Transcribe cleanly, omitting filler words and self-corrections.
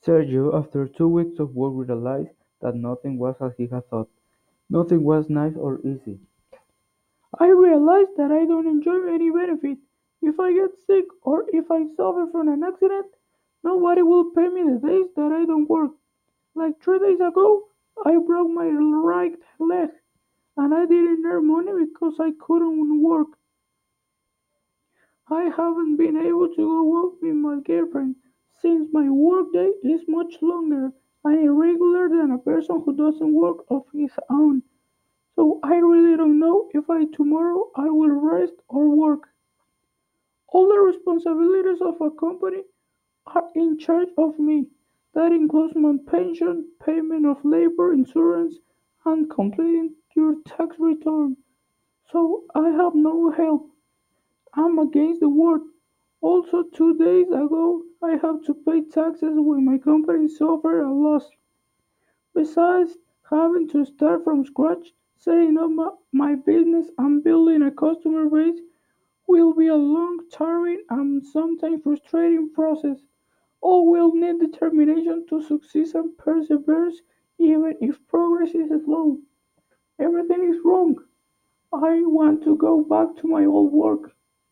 Sergio, after 2 weeks of work, realized that nothing was as he had thought. Nothing was nice or easy. I realized that I don't enjoy any benefit. If I get sick or if I suffer from an accident, nobody will pay me the days that I don't work. Like 3 days ago, I broke my right leg and I didn't earn money because I couldn't work. I haven't been able to go out with my girlfriend since my workday is much longer and irregular than a person who doesn't work of his own. So I really don't know if I tomorrow I will rest or work. All the responsibilities of a company are in charge of me. That includes my pension, payment of labor insurance, and completing your tax return. So I have no help. I'm against the world. Also, 2 days ago, I have to pay taxes when my company suffered a loss. Besides having to start from scratch, setting up my business and building a customer base will be a long, tiring, and sometimes frustrating process. All will need determination to succeed and perseverance even if progress is slow. Everything is wrong. I want to go back to my old work.